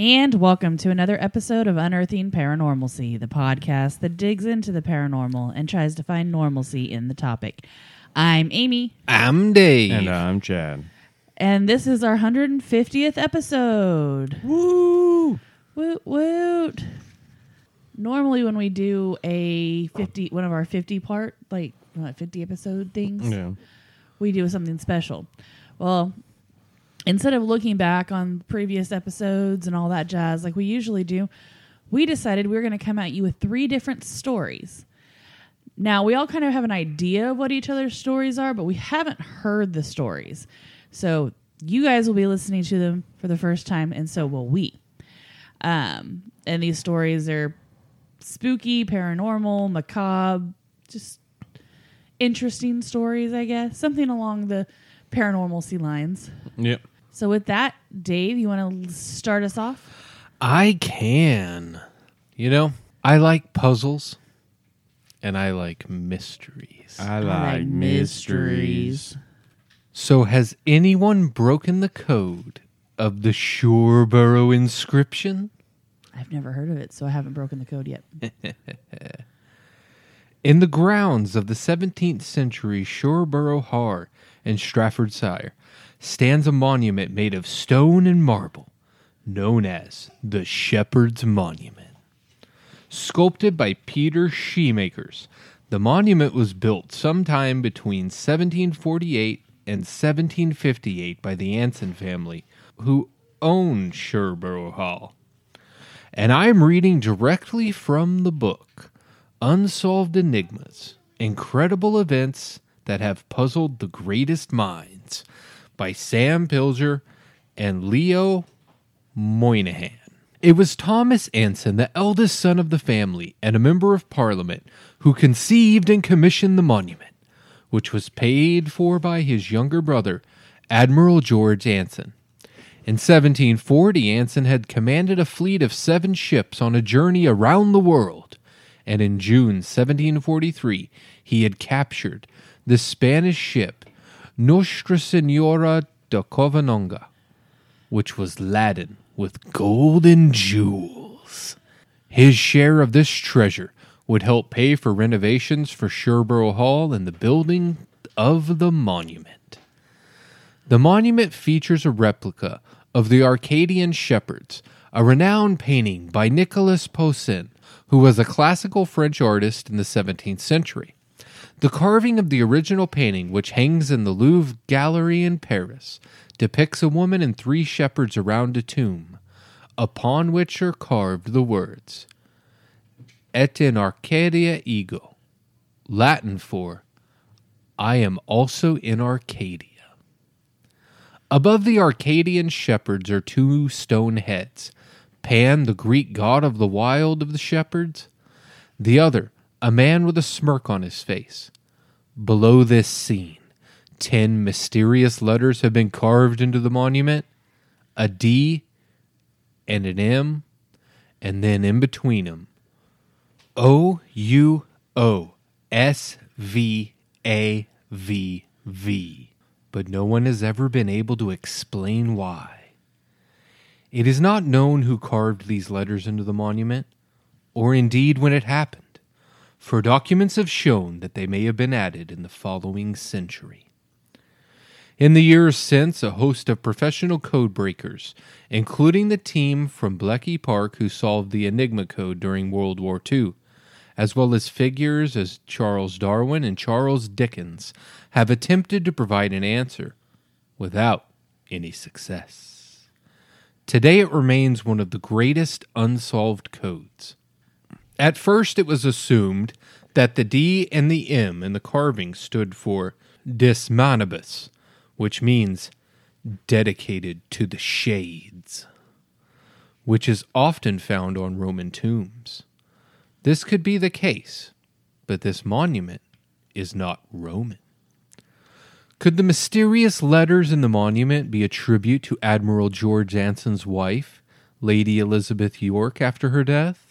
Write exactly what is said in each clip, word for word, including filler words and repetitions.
And welcome to another episode of Unearthing Paranormalcy, the podcast that digs into the paranormal and tries to find normalcy in the topic. I'm Amy. I'm Dave. And I'm Chad. And this is our one hundred fiftieth episode. Woo! Woot woot. Normally when we do a fifty, one of our fifty part, like what, fifty episode things, Yeah. we do something special. Well, instead of looking back on previous episodes and all that jazz like we usually do, we decided we were going to come at you with three different stories. Now, we all kind of have an idea of what each other's stories are, but we haven't heard the stories. So you guys will be listening to them for the first time, and so will we. Um, and these stories are spooky, paranormal, macabre, just interesting stories, I guess. Something along the paranormalcy lines. Yep. So with that, Dave, you want to start us off? I can. You know, I like puzzles and I like mysteries. I like mysteries. So has anyone broken the code of the Shoreborough inscription? I've never heard of it, so I haven't broken the code yet. In the grounds of the seventeenth century Shoreborough Har in Staffordshire stands a monument made of stone and marble, known as the Shepherd's Monument. Sculpted by Peter Shoemakers, the monument was built sometime between seventeen forty-eight and seventeen fifty-eight by the Anson family, who owned Shoreborough Hall. And I'm reading directly from the book, Unsolved Enigmas, Incredible Events That Have Puzzled the Greatest Minds, by Sam Pilger and Leo Moynihan. It was Thomas Anson, the eldest son of the family and a member of Parliament, who conceived and commissioned the monument, which was paid for by his younger brother, Admiral George Anson. In seventeen forty, Anson had commanded a fleet of seven ships on a journey around the world, and in June seventeen forty-three, he had captured the Spanish ship Nostra Senora de Covadonga, which was laden with gold and jewels. His share of this treasure would help pay for renovations for Shoreborough Hall and the building of the monument. The monument features a replica of the Arcadian Shepherds, a renowned painting by Nicolas Poussin, who was a classical French artist in the seventeenth century. The carving of the original painting, which hangs in the Louvre Gallery in Paris, depicts a woman and three shepherds around a tomb, upon which are carved the words, Et in Arcadia ego, Latin for, I am also in Arcadia. Above the Arcadian shepherds are two stone heads, Pan, the Greek god of the wild of the shepherds, the other, a man with a smirk on his face. Below this scene, ten mysterious letters have been carved into the monument, a D and an M, and then in between them, O U O S V A V V. But no one has ever been able to explain why. It is not known who carved these letters into the monument, or indeed when it happened, for documents have shown that they may have been added in the following century. In the years since, a host of professional code breakers, including the team from Bletchley Park who solved the Enigma code during World War Two, as well as figures as Charles Darwin and Charles Dickens, have attempted to provide an answer without any success. Today it remains one of the greatest unsolved codes. At first it was assumed that the D and the M in the carving stood for Dis Manibus, which means dedicated to the shades, which is often found on Roman tombs. This could be the case, but this monument is not Roman. Could the mysterious letters in the monument be a tribute to Admiral George Anson's wife, Lady Elizabeth York, after her death?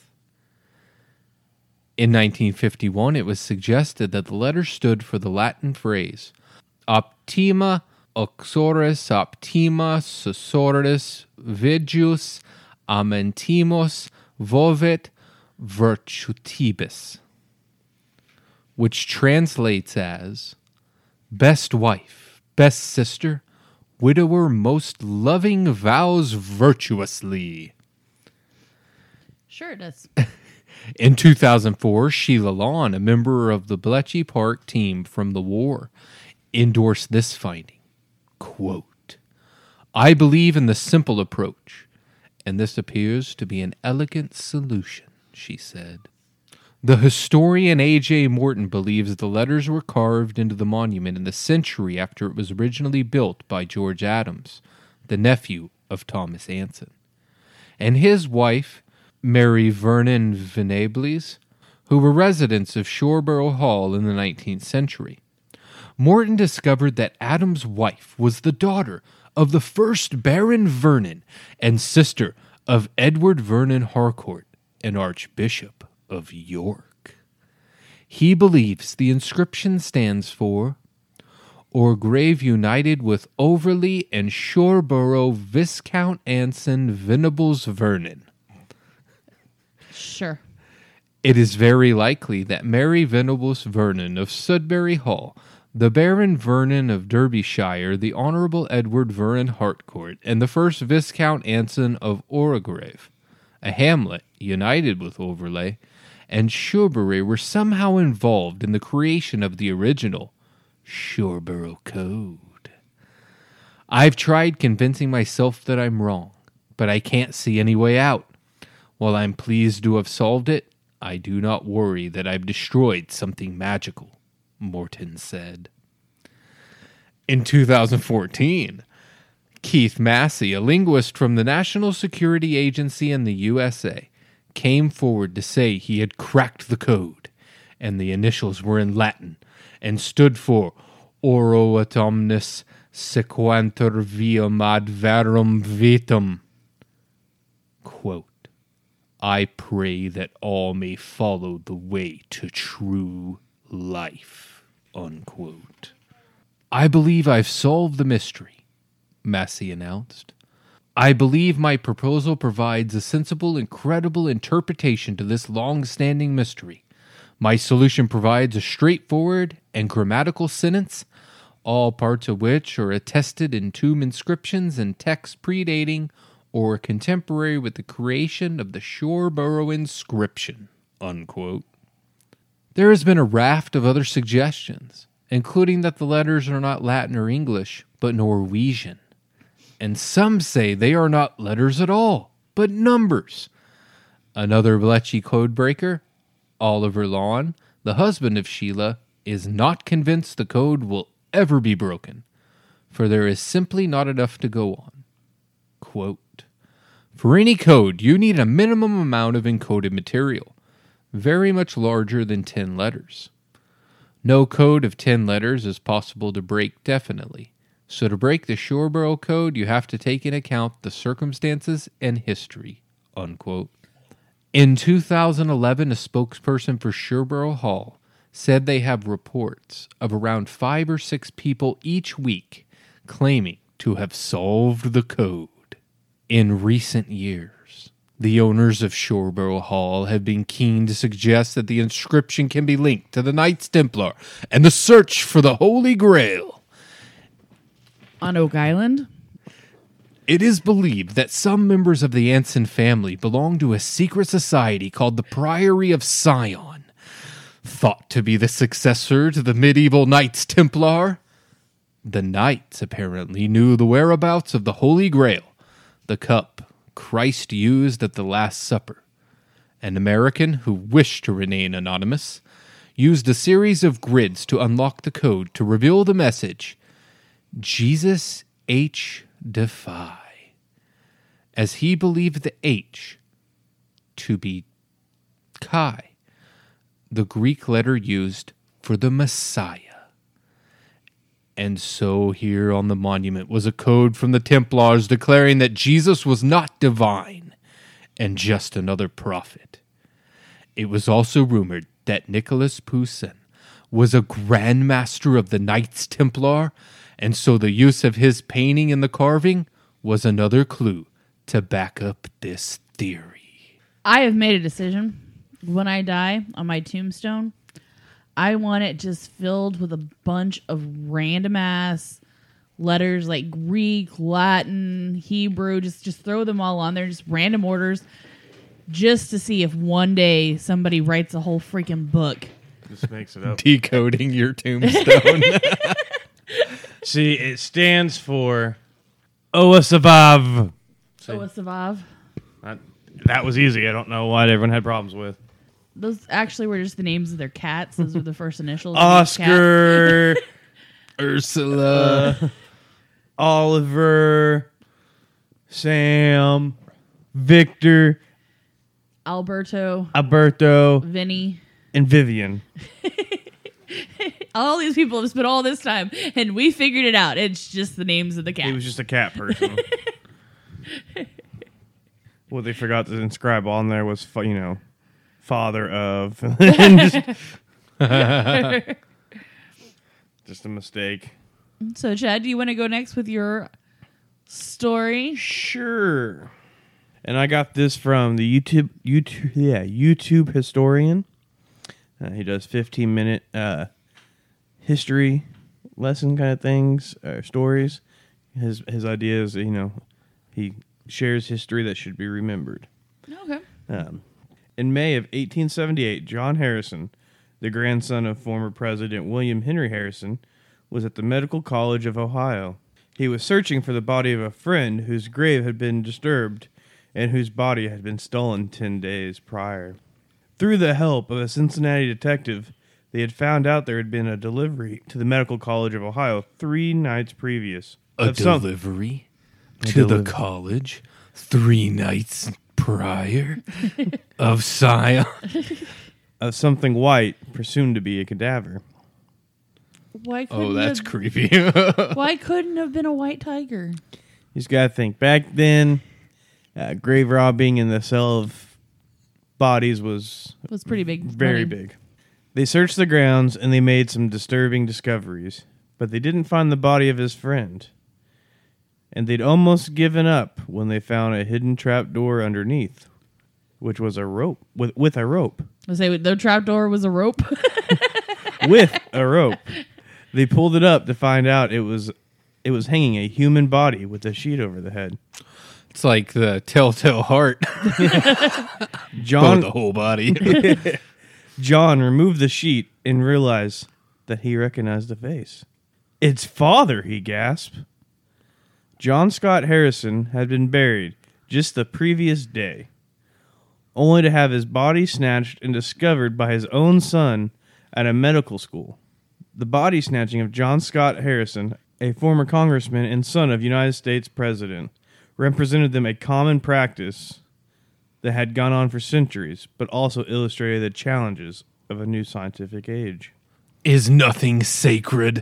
In nineteen fifty-one, it was suggested that the letters stood for the Latin phrase, Optima uxoris optima susurris vigius Amentimos Vovet Virtutibus, which translates as best wife, best sister, widower most loving vows virtuously. Sure it does. In two thousand four, Sheila Lawn, a member of the Bletchley Park team from the war, endorsed this finding. Quote, I believe in the simple approach, and this appears to be an elegant solution, she said. The historian A J Morton believes the letters were carved into the monument in the century after it was originally built by George Adams, the nephew of Thomas Anson, and his wife, Mary Vernon Venables, who were residents of Shoreborough Hall in the nineteenth century. Morton discovered that Adams' wife was the daughter of the first Baron Vernon and sister of Edward Vernon Harcourt, an Archbishop of York. He believes the inscription stands for Orgrave united with Overley and Shoreborough Viscount Anson Venables Vernon. Sure. It is very likely that Mary Venables Vernon of Sudbury Hall, the Baron Vernon of Derbyshire, the Honourable Edward Vernon Harcourt, and the first Viscount Anson of Orgrave, a hamlet united with Overley, and Shorebury were somehow involved in the creation of the original Shoreborough Code. I've tried convincing myself that I'm wrong, but I can't see any way out. While I'm pleased to have solved it, I do not worry that I've destroyed something magical, Morton said. In two thousand fourteen, Keith Massey, a linguist from the National Security Agency in the U S A, came forward to say he had cracked the code, and the initials were in Latin and stood for Oro et omnis sequantur viam ad verum vitam. Quote, I pray that all may follow the way to true life, unquote. I believe I've solved the mystery, Massey announced. I believe my proposal provides a sensible and credible interpretation to this long-standing mystery. My solution provides a straightforward and grammatical sentence, all parts of which are attested in tomb inscriptions and texts predating or contemporary with the creation of the Shoreborough inscription, unquote. There has been a raft of other suggestions, including that the letters are not Latin or English, but Norwegian. And some say they are not letters at all, but numbers. Another Bletchley codebreaker, Oliver Lawn, the husband of Sheila, is not convinced the code will ever be broken, for there is simply not enough to go on. Quote, for any code, you need a minimum amount of encoded material, very much larger than ten letters. No code of ten letters is possible to break definitely. So to break the Shoreborough Code, you have to take into account the circumstances and history, unquote. In two thousand eleven, a spokesperson for Shoreborough Hall said they have reports of around five or six people each week claiming to have solved the code. In recent years, the owners of Shoreborough Hall have been keen to suggest that the inscription can be linked to the Knights Templar and the search for the Holy Grail. On Oak Island? It is believed that some members of the Anson family belong to a secret society called the Priory of Sion, thought to be the successor to the medieval Knights Templar. The Knights apparently knew the whereabouts of the Holy Grail, the cup Christ used at the Last Supper. An American who wished to remain anonymous used a series of grids to unlock the code to reveal the message, Jesus H. Defy, as he believed the H to be Chi, the Greek letter used for the Messiah. And so here on the monument was a code from the Templars declaring that Jesus was not divine and just another prophet. It was also rumored that Nicholas Poussin was a Grand Master of the Knights Templar, and so the use of his painting in the carving was another clue to back up this theory. I have made a decision. When I die on my tombstone, I want it just filled with a bunch of random ass letters like Greek, Latin, Hebrew. Just, just throw them all on there, just random orders, just to see if one day somebody writes a whole freaking book. Just makes it up. Decoding your tombstone. See, it stands for Oasavav. Oh, a Savav. That, that was easy. I don't know why everyone had problems with. Those actually were just the names of their cats. Those were the first initials. of each cat. Oscar, Ursula. uh, Oliver, Sam, Victor, Alberto, Alberto, Vinny. and Vivian. All these people have spent all this time, and we figured it out. It's just the names of the cats. He was just a cat person. What they forgot to inscribe on there was, you know, father of. just, just a mistake. So, Chad, do you want to go next with your story? Sure. And I got this from the YouTube, YouTube, yeah, YouTube historian. Uh, he does fifteen minute uh, history lesson kind of things, uh, stories. His his ideas, you know, he shares history that should be remembered. Okay. Um, in May of eighteen seventy-eight, John Harrison, the grandson of former President William Henry Harrison, was at the Medical College of Ohio. He was searching for the body of a friend whose grave had been disturbed and whose body had been stolen ten days prior. Through the help of a Cincinnati detective, they had found out there had been a delivery to the Medical College of Ohio three nights previous. A of some- delivery A to deliv- the college three nights prior of Sion. of something white, presumed to be a cadaver. Why couldn't Oh, that's have, creepy. Why couldn't have been a white tiger? You just got to think, back then, uh, grave robbing in the cell of bodies was It was pretty big. very money. big. They searched the grounds and they made some disturbing discoveries, but they didn't find the body of his friend. And they'd almost given up when they found a hidden trap door underneath, which was a rope with with a rope. I say their trapdoor was a rope. with a rope. They pulled it up to find out it was it was hanging a human body with a sheet over the head. It's like the telltale heart. John Oh, the whole body. John removed the sheet and realized that he recognized the face. It's father, he gasped. John Scott Harrison had been buried just the previous day, only to have his body snatched and discovered by his own son at a medical school. The body snatching of John Scott Harrison, a former congressman and son of United States President, represented them a common practice that had gone on for centuries, but also illustrated the challenges of a new scientific age. Is nothing sacred?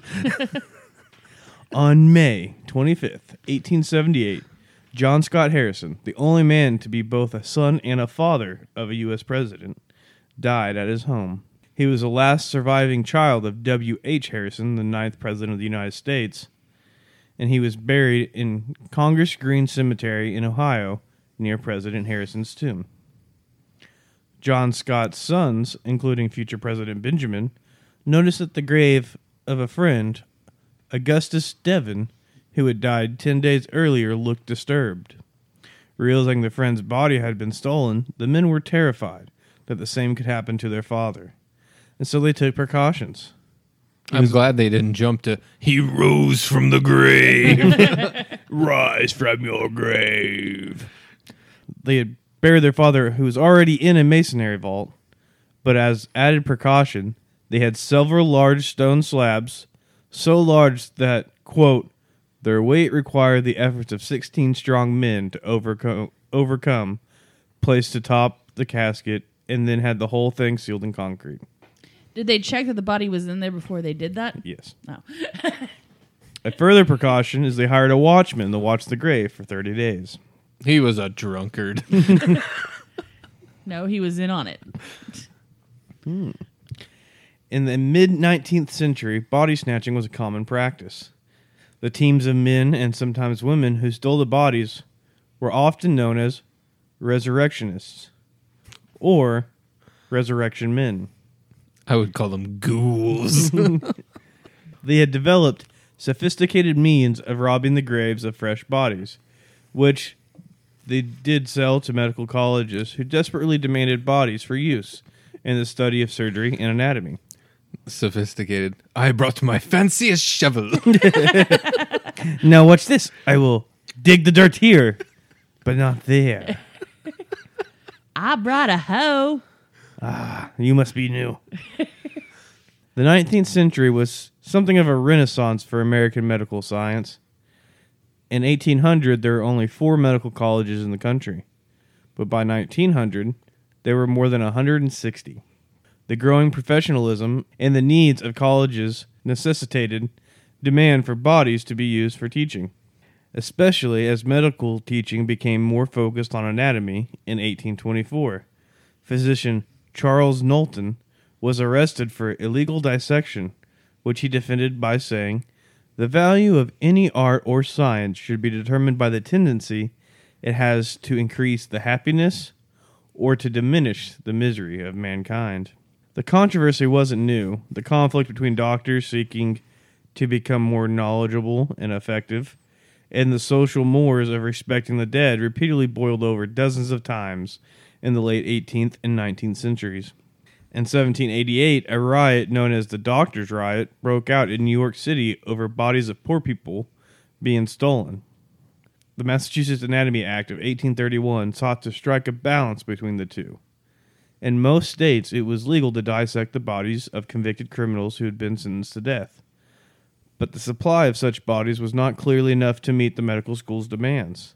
On May twenty-fifth, eighteen seventy-eight, John Scott Harrison, the only man to be both a son and a father of a U S president, died at his home. He was the last surviving child of W H Harrison, the ninth president of the United States, and he was buried in Congress Green Cemetery in Ohio, near President Harrison's tomb. John Scott's sons, including future President Benjamin, noticed that the grave of a friend, Augustus Devon, who had died ten days earlier, looked disturbed. Realizing the friend's body had been stolen, the men were terrified that the same could happen to their father, and so they took precautions. I'm glad they didn't jump to, he rose from the grave. Rise from your grave. They had buried their father, who was already in a masonry vault, but as added precaution, they had several large stone slabs, so large that, quote, their weight required the efforts of sixteen strong men to overcome, overcome, placed atop the casket, and then had the whole thing sealed in concrete. Did they check that the body was in there before they did that? Yes. No. A further precaution is they hired a watchman to watch the grave for thirty days. He was a drunkard. No, he was in on it. In the mid-nineteenth century, body snatching was a common practice. The teams of men and sometimes women who stole the bodies were often known as resurrectionists or resurrection men. I would call them ghouls. They had developed sophisticated means of robbing the graves of fresh bodies, which they did sell to medical colleges who desperately demanded bodies for use in the study of surgery and anatomy. Sophisticated. I brought my fanciest shovel. Now watch this. I will dig the dirt here, but not there. I brought a hoe. You must be new. The nineteenth century was something of a renaissance for American medical science. In eighteen hundred, there were only four medical colleges in the country, but by nineteen hundred, there were more than one hundred sixty. The growing professionalism and the needs of colleges necessitated demand for bodies to be used for teaching, especially as medical teaching became more focused on anatomy in eighteen twenty-four. Physician Charles Knowlton was arrested for illegal dissection, which he defended by saying, "The value of any art or science should be determined by the tendency it has to increase the happiness or to diminish the misery of mankind." The controversy wasn't new. The conflict between doctors seeking to become more knowledgeable and effective and the social mores of respecting the dead repeatedly boiled over dozens of times in the late eighteenth and nineteenth centuries. In seventeen eighty-eight, a riot known as the Doctors' Riot broke out in New York City over bodies of poor people being stolen. The Massachusetts Anatomy Act of eighteen thirty-one sought to strike a balance between the two. In most states, it was legal to dissect the bodies of convicted criminals who had been sentenced to death. But the supply of such bodies was not clearly enough to meet the medical school's demands.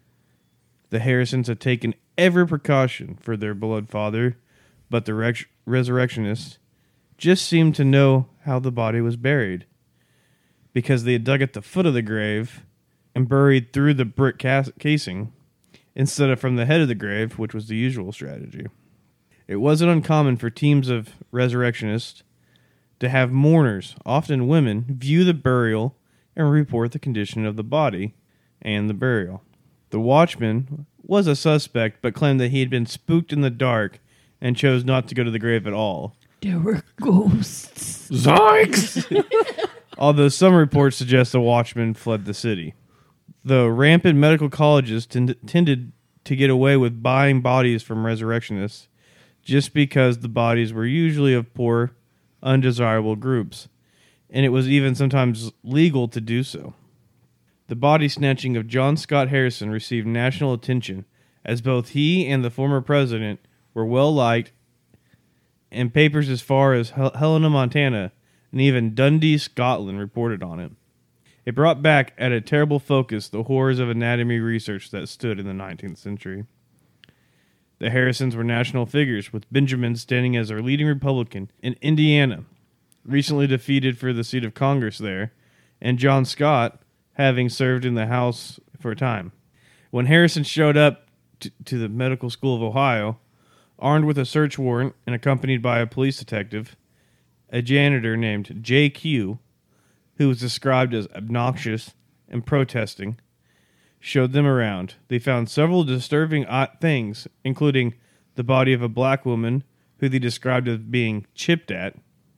The Harrisons had taken every precaution for their beloved father, but the res- resurrectionists just seemed to know how the body was buried, because they had dug at the foot of the grave and buried through the brick cas- casing, instead of from the head of the grave, which was the usual strategy. It wasn't uncommon for teams of resurrectionists to have mourners, often women, view the burial and report the condition of the body and the burial. The watchman was a suspect, but claimed that he had been spooked in the dark and chose not to go to the grave at all. There were ghosts. Zoinks! Although some reports suggest the watchman fled the city. The rampant medical colleges tend- tended to get away with buying bodies from resurrectionists just because the bodies were usually of poor, undesirable groups, and it was even sometimes legal to do so. The body snatching of John Scott Harrison received national attention, as both he and the former president were well liked, and papers as far as Hel- Helena, Montana, and even Dundee, Scotland reported on it. It brought back at a terrible focus the horrors of anatomy research that stood in the nineteenth century. The Harrisons were national figures, with Benjamin standing as their leading Republican in Indiana, recently defeated for the seat of Congress there, and John Scott having served in the House for a time. When Harrison showed up t- to the Medical School of Ohio, armed with a search warrant and accompanied by a police detective, a janitor named J Q, who was described as obnoxious and protesting, showed them around. They found several disturbing odd things, including the body of a black woman who they described as being chipped at,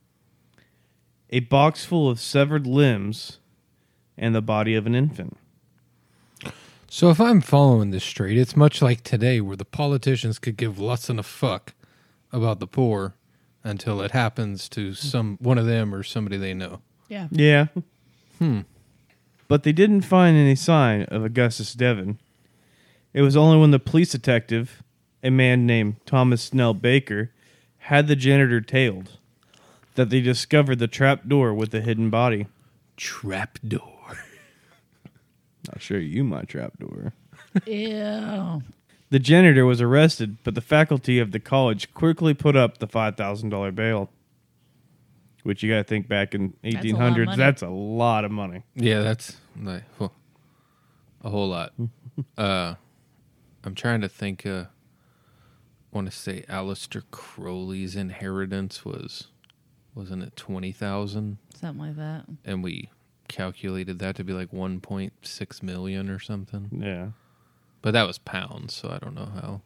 a box full of severed limbs, and the body of an infant. So if I'm following this straight, it's much like today where the politicians could give less than a fuck about the poor until it happens to some one of them or somebody they know. Yeah. Yeah. Hmm. But they didn't find any sign of Augustus Devon. It was only when the police detective, a man named Thomas Snell Baker, had the janitor tailed that they discovered the trap door with the hidden body. Trapdoor. I'll show you my trap door. Ew. The janitor was arrested, but the faculty of the college quickly put up the five thousand dollars bail. Which you got to think back in eighteen hundreds, that's a lot of money. Yeah, that's like well, a whole lot. uh, I'm trying to think. Uh, I want to say Aleister Crowley's inheritance was, wasn't it twenty thousand? Something like that. And we calculated that to be like one point six million or something. Yeah. But that was pounds, so I don't know how.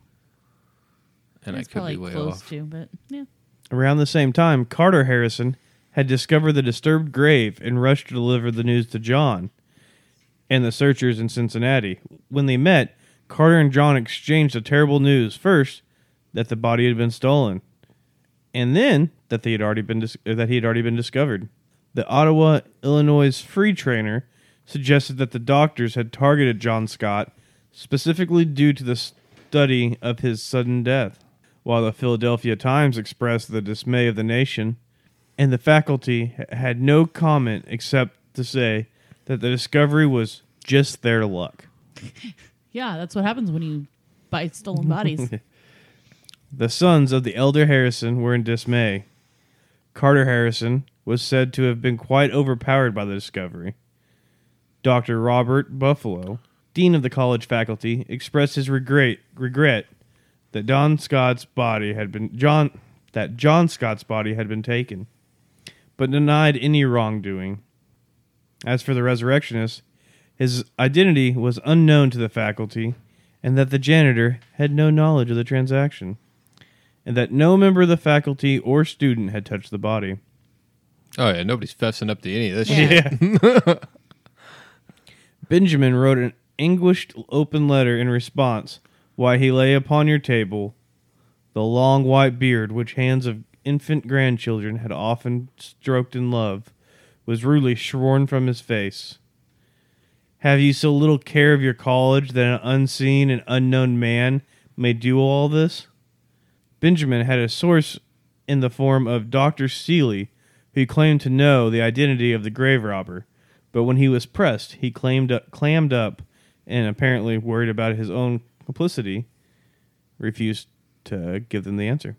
And It's I could probably be way close off. to, but yeah. Around the same time, Carter Harrison had discovered the disturbed grave and rushed to deliver the news to John and the searchers in Cincinnati. When they met, Carter and John exchanged the terrible news. First, that the body had been stolen, and then that they had already been dis- that he had already been discovered. The Ottawa, Illinois Free Trainer suggested that the doctors had targeted John Scott specifically due to the study of his sudden death, while the Philadelphia Times expressed the dismay of the nation, and the faculty had no comment except to say that the discovery was just their luck. Yeah, that's what happens when you buy stolen bodies. The sons of the elder Harrison were in dismay. Carter Harrison was said to have been quite overpowered by the discovery. Doctor Robert Buffalo, dean of the college faculty, expressed his regret regret that John Scott's body had been John that John Scott's body had been taken, but denied any wrongdoing. As for the resurrectionist, his identity was unknown to the faculty, and that the janitor had no knowledge of the transaction, and that no member of the faculty or student had touched the body. Oh, yeah, nobody's fessing up to any of this Yeah. shit. Benjamin wrote an anguished open letter in response, why he lay upon your table, the long white beard which hands of infant grandchildren had often stroked in love, was rudely shorn from his face. Have you so little care of your college that an unseen and unknown man may do all this? Benjamin had a source in the form of Doctor Seeley, who claimed to know the identity of the grave robber, but when he was pressed, he claimed up, clammed up and apparently worried about his own complicity, refused to give them the answer.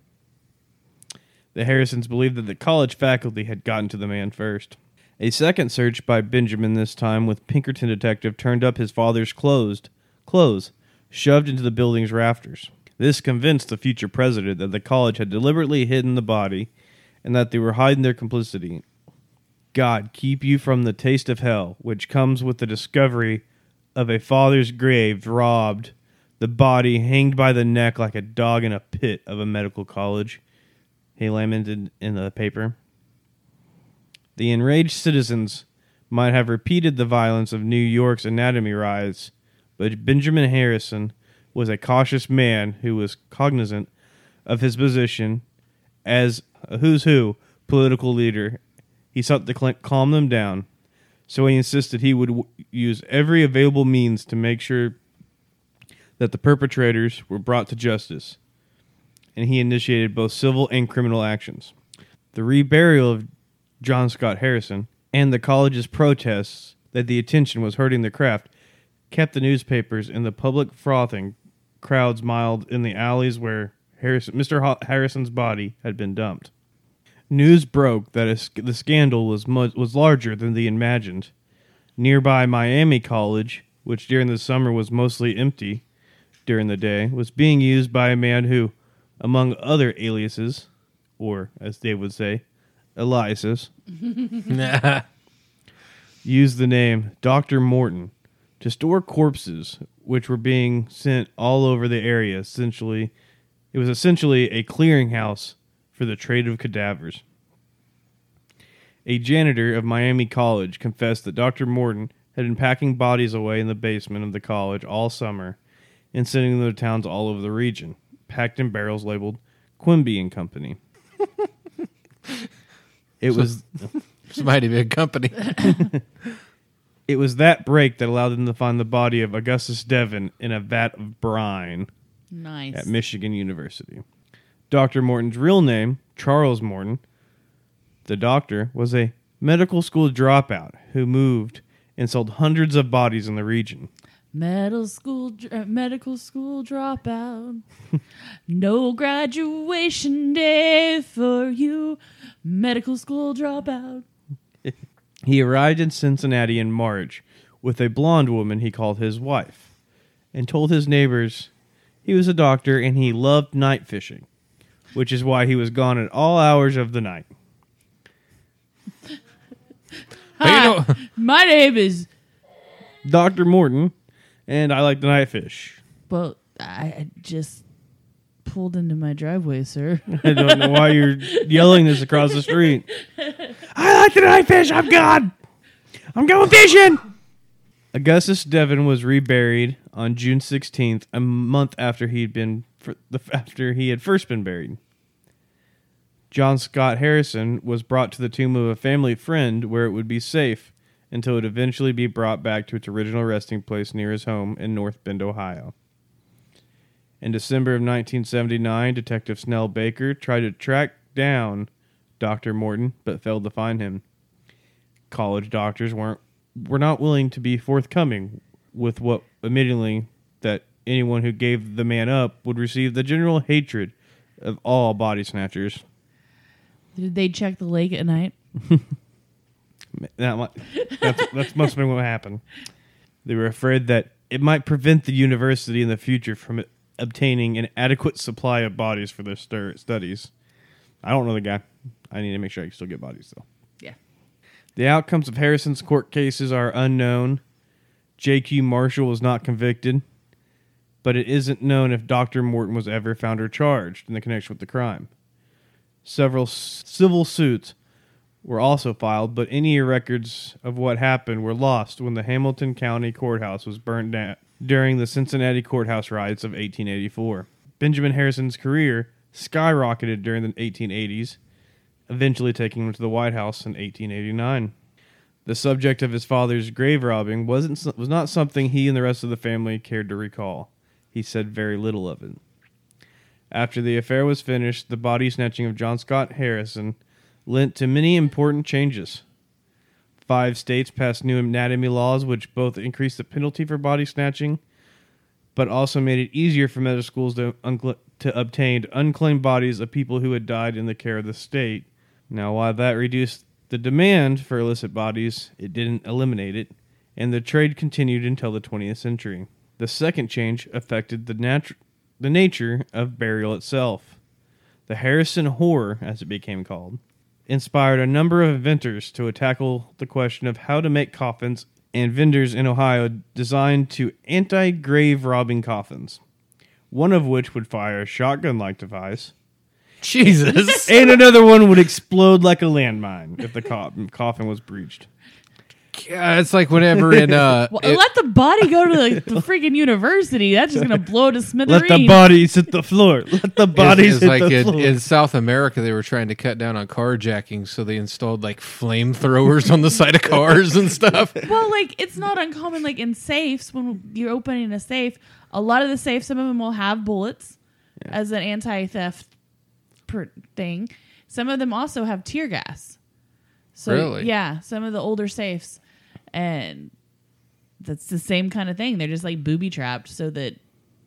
The Harrisons believed that the college faculty had gotten to the man first. A second search by Benjamin, this time with Pinkerton detective, turned up his father's closed clothes shoved into the building's rafters. This convinced the future president that the college had deliberately hidden the body and that they were hiding their complicity. God keep you from the taste of hell, which comes with the discovery of a father's grave robbed, the body hanged by the neck like a dog in a pit of a medical college, he lamented in the paper. The enraged citizens might have repeated the violence of New York's anatomy riots, but Benjamin Harrison was a cautious man who was cognizant of his position as a who's who political leader. He sought to cl- calm them down, so he insisted he would w- use every available means to make sure that the perpetrators were brought to justice, and he initiated both civil and criminal actions. The reburial of John Scott Harrison and the college's protests that the attention was hurting the craft kept the newspapers and the public frothing. Crowds miled in the alleys where Harrison, Mister Ho- Harrison's body had been dumped. News broke that a sc- the scandal was mu- was larger than they imagined. Nearby Miami College, which during the summer was mostly empty during the day, was being used by a man who, among other aliases, or as Dave would say, aliases, used the name Doctor Morton to store corpses which were being sent all over the area. Essentially, it was essentially a clearinghouse for the trade of cadavers. A janitor of Miami College confessed that Doctor Morton had been packing bodies away in the basement of the college all summer and sending them to towns all over the region, packed in barrels labeled Quimby and Company. It So- was This might be a company. it was that break that allowed them to find the body of Augustus Devon in a vat of brine Nice. at Michigan University. Doctor Morton's real name, Charles Morton, the doctor, was a medical school dropout who moved and sold hundreds of bodies in the region. Medical school, dr- uh, medical school dropout. No graduation day for you. Medical school dropout. He arrived in Cincinnati in March with a blonde woman he called his wife and told his neighbors he was a doctor and he loved night fishing, which is why he was gone at all hours of the night. But you know, My name is Doctor Morton, and I like the night fish. Well, I I just pulled into my driveway, sir. I don't know why you're yelling this across the street. I like to night fish. I'm gone. I'm going fishing. Augustus Devon was reburied on June sixteenth, a month after he'd been for the after he had first been buried. John Scott Harrison was brought to the tomb of a family friend where it would be safe until it would eventually be brought back to its original resting place near his home in North Bend, Ohio. In December of nineteen seventy-nine, Detective Snell Baker tried to track down Doctor Morton, but failed to find him. College doctors weren't were not willing to be forthcoming with what, admittingly, that anyone who gave the man up would receive the general hatred of all body snatchers. Did they check the lake at night? That might, that's, that's must have been what happened. They were afraid that it might prevent the university in the future from obtaining an adequate supply of bodies for their stur- studies. I don't know the guy. I need to make sure I can still get bodies, though. Yeah. The outcomes of Harrison's court cases are unknown. J Q Marshall was not convicted, but it isn't known if Doctor Morton was ever found or charged in the connection with the crime. Several s- civil suits were also filed, but any records of what happened were lost when the Hamilton County Courthouse was burned down during the Cincinnati Courthouse riots of eighteen eighty-four. Benjamin Harrison's career skyrocketed during the eighteen eighties, eventually taking him to the White House in eighteen eighty-nine. The subject of his father's grave robbing wasn't was not something he and the rest of the family cared to recall. He said very little of it. After the affair was finished, the body snatching of John Scott Harrison lent to many important changes. Five states passed new anatomy laws which both increased the penalty for body snatching, but also made it easier for medical schools to, uncl- to obtain unclaimed bodies of people who had died in the care of the state. Now, while that reduced the demand for illicit bodies, it didn't eliminate it, and the trade continued until the twentieth century. The second change affected the, natu- the nature of burial itself. The Harrison Horror, as it became called, inspired a number of inventors to tackle the question of how to make coffins, and vendors in Ohio designed to anti-grave robbing coffins, one of which would fire a shotgun-like device, Jesus. and another one would explode like a landmine if the co- coffin was breached. Yeah, it's like whenever in uh, Well, it- let the body go to the, the freaking university. That's just going to blow to smithereens. Let the bodies hit the floor. Let the bodies it's, it's hit like the in, floor. in South America, they were trying to cut down on carjacking, so they installed like flamethrowers on the side of cars and stuff. Well, like, it's not uncommon, like, in safes, when you're opening a safe, a lot of the safes, some of them will have bullets as an anti-theft per thing. Some of them also have tear gas. So, Really? Yeah, some of the older safes. And that's the same kind of thing. They're just, like, booby-trapped so that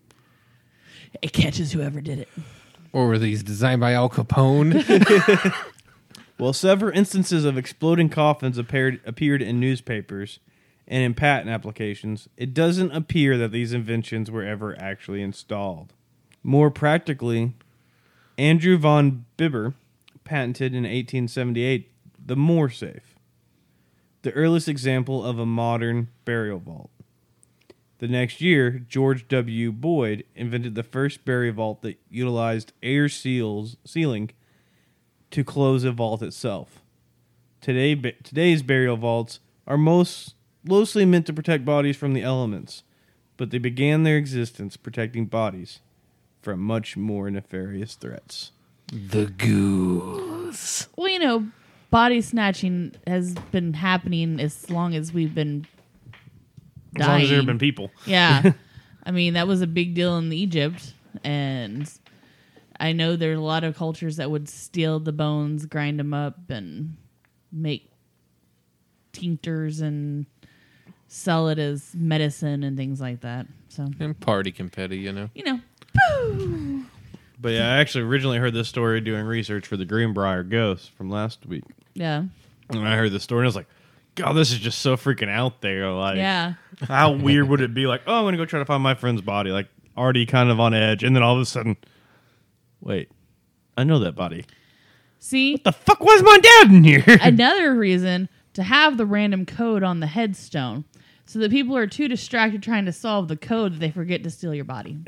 it catches whoever did it. Or were these designed by Al Capone? Well, several instances of exploding coffins appeared, appeared in newspapers and in patent applications. It doesn't appear that these inventions were ever actually installed. More practically, Andrew von Bibber patented in eighteen seventy-eight the Moore safe, the earliest example of a modern burial vault. The next year, George W. Boyd invented the first burial vault that utilized air seals sealing to close a vault itself. Today, today's burial vaults are most mostly meant to protect bodies from the elements, but they began their existence protecting bodies from much more nefarious threats. The goose. Well, you know, body snatching has been happening as long as we've been dying. As long as there have been people. Yeah. I mean, that was a big deal in Egypt. And I know there's a lot of cultures that would steal the bones, grind them up, and make tinctures and sell it as medicine and things like that. So, And party confetti, you know. you know. Boo! But yeah, I actually originally heard this story doing research for the Greenbrier Ghost from last week. Yeah. And I heard the story and I was like, God, this is just so freaking out there. Like, Yeah. how weird would it be? Like, oh, I'm going to go try to find my friend's body. Like, already kind of on edge. And then all of a sudden, wait, I know that body. See? The fuck was my dad in here? Another reason to have the random code on the headstone. so that people are too distracted trying to solve the code that they forget to steal your body.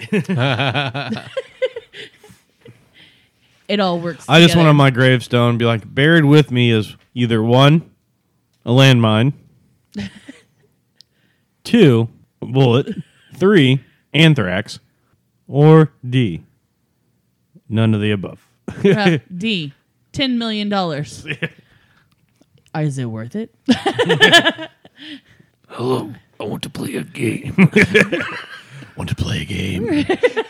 It all works I just together. want on my gravestone be like, buried with me is either one, a landmine, two, a bullet, three, anthrax, or D, none of the above. Uh, D, ten million dollars. Is it worth it? Hello, I want to play a game. Want to play a game?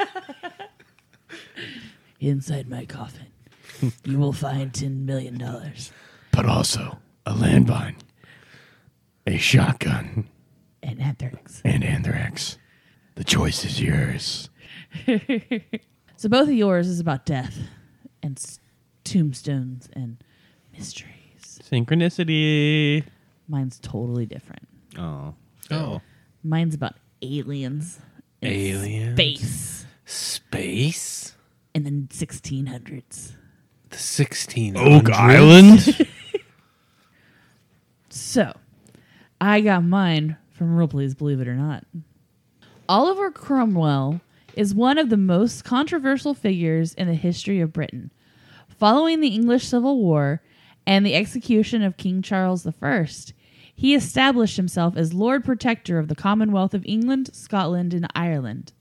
Inside my coffin, you will find ten million dollars. But also a landmine, a shotgun, And anthrax. and anthrax. The choice is yours. So both of yours is about death and s- tombstones and mysteries. Synchronicity. Mine's totally different. Oh. Oh. Mine's about aliens. and Aliens? Space. Space? In the sixteen hundreds. The sixteen Oak Island? So, I got mine from Ripley's Believe It or Not. Oliver Cromwell is one of the most controversial figures in the history of Britain. Following the English Civil War and the execution of King Charles the First, he established himself as Lord Protector of the Commonwealth of England, Scotland, and Ireland.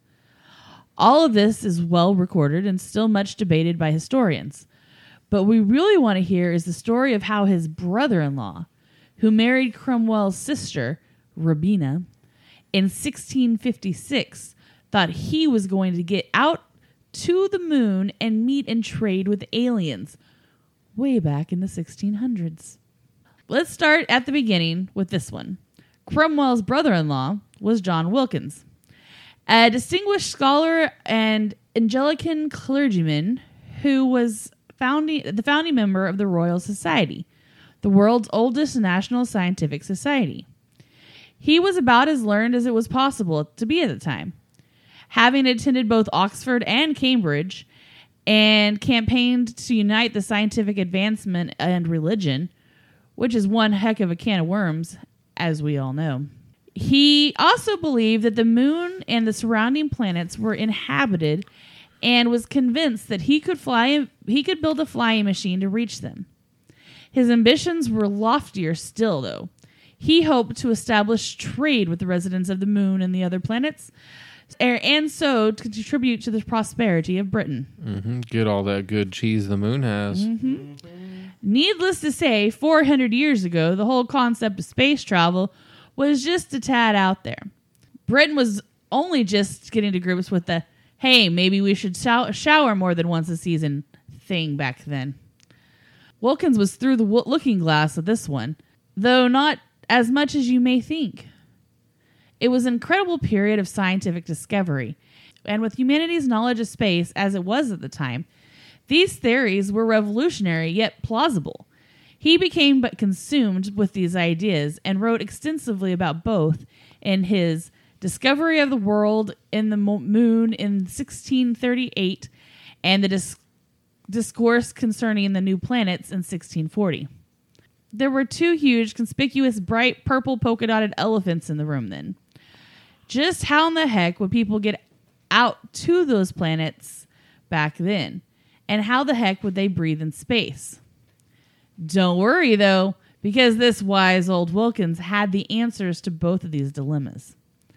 All of this is well recorded and still much debated by historians. But what we really want to hear is the story of how his brother-in-law, who married Cromwell's sister, Robina, in sixteen fifty-six, thought he was going to get out to the moon and meet and trade with aliens way back in the sixteen hundreds. Let's start at the beginning with this one. Cromwell's brother-in-law was John Wilkins, a distinguished scholar and Anglican clergyman who was founding the founding member of the Royal Society, the world's oldest national scientific society. He was about as learned as it was possible to be at the time, having attended both Oxford and Cambridge and campaigned to unite the scientific advancement and religion, which is one heck of a can of worms, as we all know. He also believed that the moon and the surrounding planets were inhabited and was convinced that he could fly he could build a flying machine to reach them. His ambitions were loftier still, though. He hoped to establish trade with the residents of the moon and the other planets, and so to contribute to the prosperity of Britain. Mm-hmm. Get all that good cheese the moon has. Mm-hmm. Needless to say, four hundred years ago, the whole concept of space travel was just a tad out there. Britain was only just getting to grips with the, hey, maybe we should show- shower more than once a season thing back then. Wilkins was through the w- looking glass with this one, though not as much as you may think. It was an incredible period of scientific discovery, and with humanity's knowledge of space as it was at the time, these theories were revolutionary yet plausible. He became but consumed with these ideas and wrote extensively about both in his Discovery of the World in the Mo- Moon in sixteen thirty-eight and the Dis- Discourse Concerning the New Planets in sixteen forty. There were two huge, conspicuous, bright purple polka-dotted elephants in the room then. Just how in the heck would people get out to those planets back then? And how the heck would they breathe in space? Don't worry, though, because this wise old Wilkins had the answers to both of these dilemmas.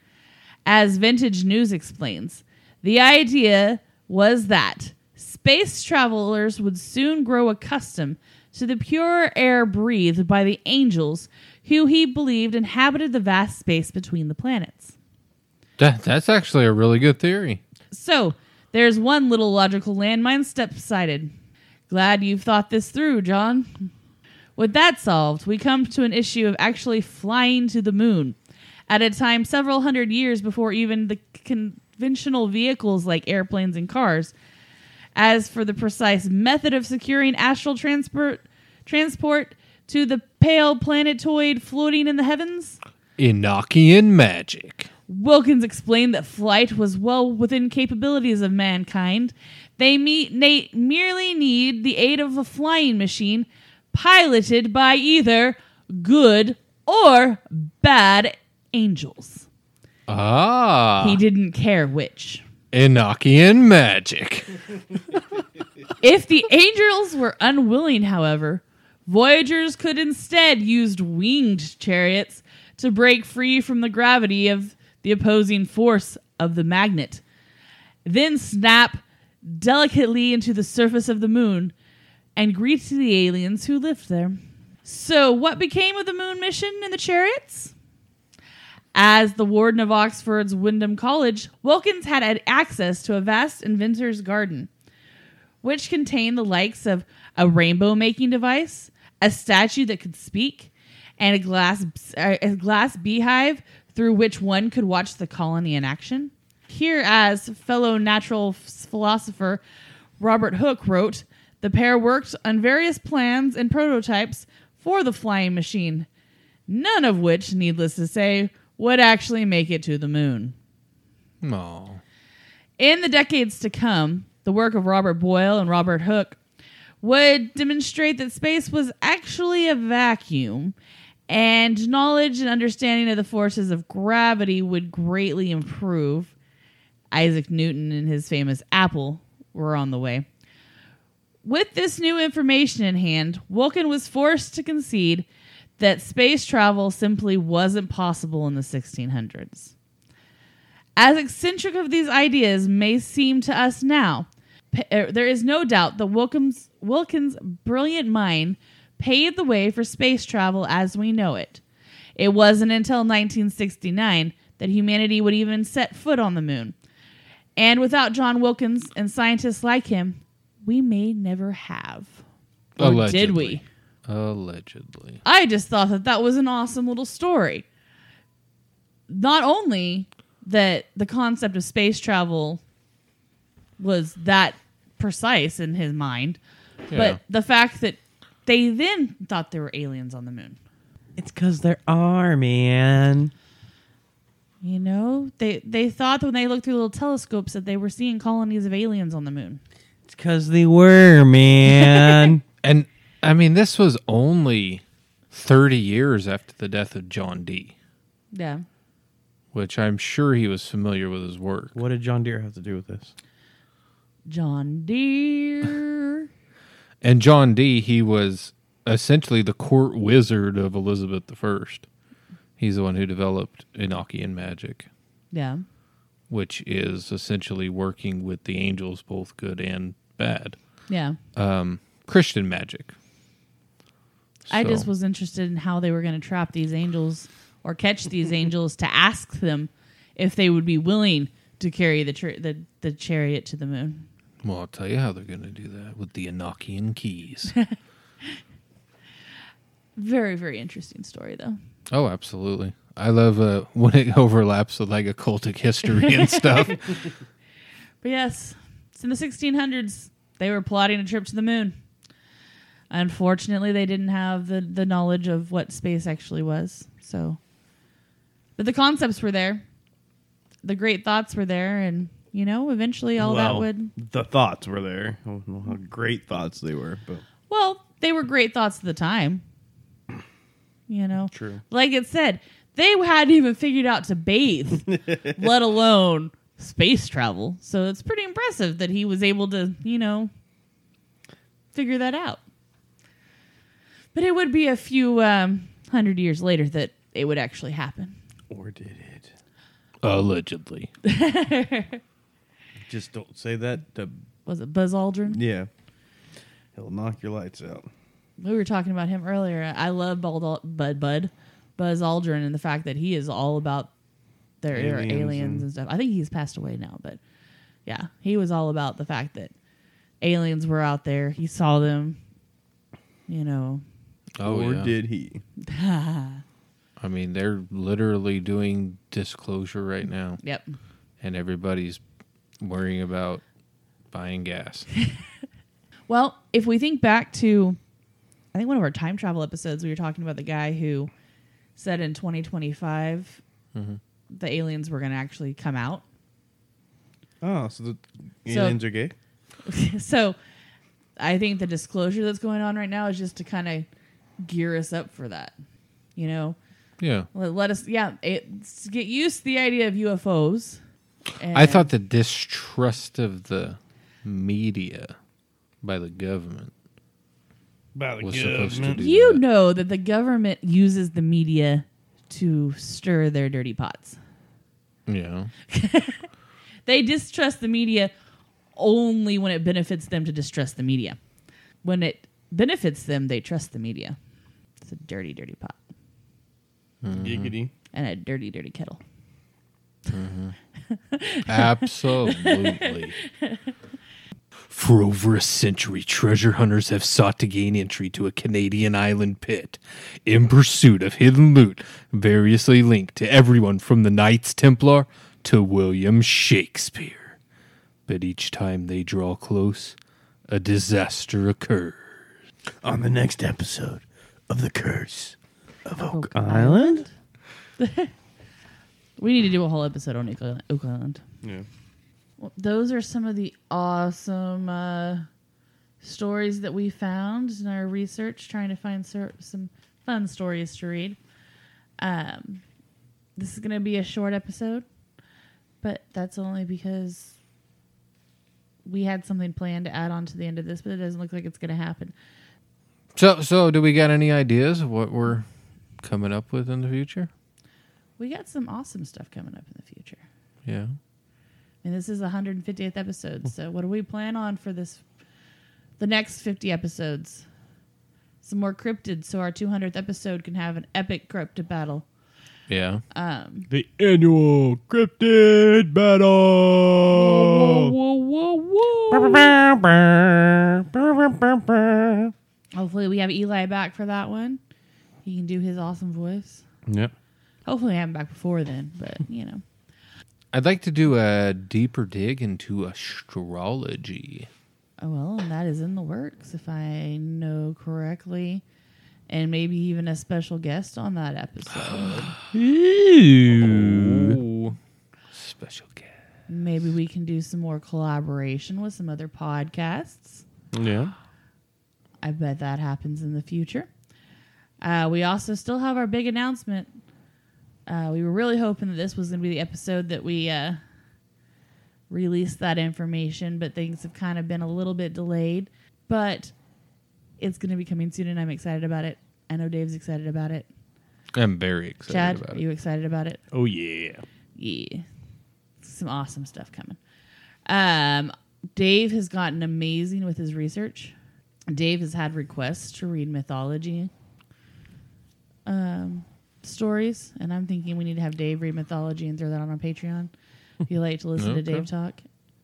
As Vintage News explains, the idea was that space travelers would soon grow accustomed to the pure air breathed by the angels who he believed inhabited the vast space between the planets. That, that's actually a really good theory. So, there's one little logical landmine step-sided. Glad you've thought this through, John. With that solved, we come to an issue of actually flying to the moon, at a time several hundred years before even the conventional vehicles like airplanes and cars. As for the precise method of securing astral transport, transport to the pale planetoid floating in the heavens, Enochian magic. Wilkins explained that flight was well within capabilities of mankind. They meet, na- merely need the aid of a flying machine piloted by either good or bad angels. Ah. He didn't care which. Enochian magic. If the angels were unwilling, however, Voyagers could instead use winged chariots to break free from the gravity of the opposing force of the magnet, then snap delicately into the surface of the moon and greet the aliens who lived there. So what became of the moon mission and the chariots? As the warden of Oxford's Wyndham College, Wilkins had had access to a vast inventor's garden, which contained the likes of a rainbow-making device, a statue that could speak, and a glass a glass beehive through which one could watch the colony in action. Here, as fellow natural philosopher Robert Hooke wrote, the pair worked on various plans and prototypes for the flying machine, none of which, needless to say, would actually make it to the moon. Oh. In the decades to come, the work of Robert Boyle and Robert Hooke would demonstrate that space was actually a vacuum, and knowledge and understanding of the forces of gravity would greatly improve. Isaac Newton and his famous apple were on the way. With this new information in hand, Wilkins was forced to concede that space travel simply wasn't possible in the sixteen hundreds. As eccentric of these ideas may seem to us now, there is no doubt that Wilkins, Wilkins' brilliant mind paved the way for space travel as we know it. It wasn't until nineteen sixty-nine that humanity would even set foot on the moon. And without John Wilkins and scientists like him, we may never have. Or Allegedly. did we? Allegedly. I just thought that that was an awesome little story. Not only that the concept of space travel was that precise in his mind, Yeah. but the fact that they then thought there were aliens on the moon. It's because there are, man. You know, they they thought when they looked through little telescopes that they were seeing colonies of aliens on the moon. It's because they were, man. And, I mean, this was only thirty years after the death of John Dee, Yeah. which I'm sure he was familiar with his work. What did John Deere have to do with this? John Deere. And John Dee, he was essentially the court wizard of Elizabeth the First. He's the one who developed Enochian magic, Yeah. which is essentially working with the angels, both good and bad. Yeah. Um, Christian magic. I So- just was interested in how they were going to trap these angels or catch these angels to ask them if they would be willing to carry the tra- the, the chariot to the moon. Well, I'll tell you how they're going to do that with the Enochian keys. Very, very interesting story, though. Oh, absolutely. I love uh, when it overlaps with like occultic history and stuff. But yes, it's in the sixteen hundreds. They were plotting a trip to the moon. Unfortunately, they didn't have the, the knowledge of what space actually was. So, but the concepts were there. The great thoughts were there. And, you know, eventually all that would... The thoughts were there. I don't know how great thoughts they were, but Well, they were great thoughts at the time. You know? true. Like it said, they hadn't even figured out to bathe, let alone space travel. So it's pretty impressive that he was able to, you know, figure that out. But it would be a few um, hundred years later that it would actually happen. Or did it? Allegedly. Just don't say that. To, Was it Buzz Aldrin? yeah. He'll knock your lights out. We were talking about him earlier. I love Bald, Bud Bud Buzz Aldrin and the fact that he is all about their aliens, Aliens aliens and- and stuff. I think he's passed away now, but yeah, he was all about the fact that aliens were out there. He saw them, you know. Oh, or yeah. did he? I mean, they're literally doing disclosure right now, Yep. and everybody's worrying about buying gas. Well, if we think back to, I think one of our time travel episodes, we were talking about the guy who said in twenty twenty-five Mm-hmm. the aliens were going to actually come out. Oh, so the So- aliens are gay? So I think the disclosure that's going on right now is just to kind of gear us up for that. You know, Yeah. Let, let us, yeah, it, get used to the idea of U F Os. I And- thought the distrust of the media by the government By the was supposed to do You that. know that the government uses the media to stir their dirty pots. Yeah. They distrust the media only when it benefits them to distrust the media. When it benefits them, they trust the media. It's a dirty, dirty pot. Giggity. And a dirty, dirty kettle. Absolutely. For over a century, treasure hunters have sought to gain entry to a Canadian island pit in pursuit of hidden loot, variously linked to everyone from the Knights Templar to William Shakespeare. But each time they draw close, a disaster occurs. On the next episode of The Curse of Oak, Oak Island. We need to do a whole episode on Oak Island- Oak Island. Yeah. Well, those are some of the awesome uh, stories that we found in our research, trying to find ser- some fun stories to read. Um, this is going to be a short episode, but that's only because we had something planned to add on to the end of this, but it doesn't look like it's going to happen. So, so do we got any ideas of what we're coming up with in the future? We got some awesome stuff coming up in the future. Yeah. And this is the one hundred fiftieth episode. So what do we plan on for this, the next fifty episodes? Some more cryptids, so our two hundredth episode can have an epic cryptid battle. Yeah. Um, The annual cryptid battle. whoa, whoa, whoa. Hopefully we have Eli back for that one. He can do his awesome voice. Yep. Hopefully I have him back before then, but you know. I'd like to do a deeper dig into astrology. Oh, well, and that is in the works, if I know correctly. And maybe even a special guest on that episode. Ooh. Special guest. Maybe we can do some more collaboration with some other podcasts. Yeah. I bet that happens in the future. Uh, we also still have our big announcement. Uh, we were really hoping that this was going to be the episode that we uh, released that information, but things have kind of been a little bit delayed. But it's going to be coming soon, and I'm excited about it. I know Dave's excited about it. I'm very excited Chad, about are it. you excited about it? Oh, yeah. Yeah. Some awesome stuff coming. Um, Dave has gotten amazing with his research. Dave has had requests to read mythology um, stories, and I'm thinking we need to have Dave read mythology and throw that on our Patreon. If you like to listen to Okay. Dave talk.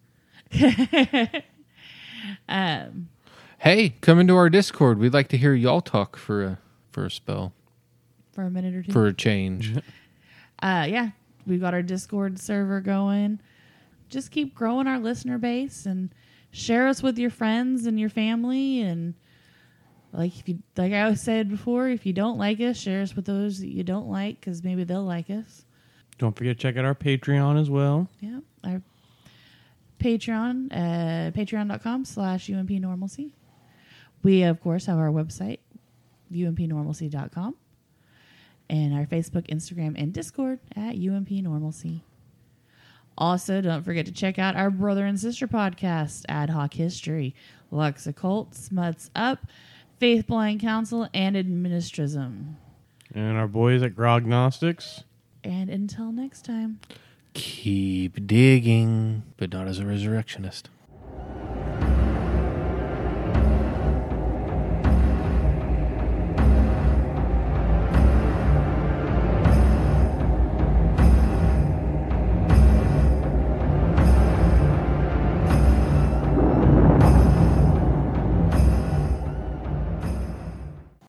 um, Hey, come into our Discord. We'd like to hear y'all talk for a for a spell, for a minute or two. for a change. uh, yeah, we've got our Discord server going. Just keep growing our listener base and share us with your friends and your family. And like if you, like I always said before, if you don't like us, share us with those that you don't like, because maybe they'll like us. Don't forget to check out our Patreon as well. Yeah, our Patreon, uh, patreon.com slash UMP Normalcy. We, of course, have our website, U M P normalcy dot com, and our Facebook, Instagram, and Discord at U M P Normalcy. Also, don't forget to check out our brother and sister podcast, Ad Hoc History, Lux Occult, Smuts Up, Faith Blind Council, and Administrism. And our boys at Grognostics. And until next time. Keep digging, but not as a resurrectionist.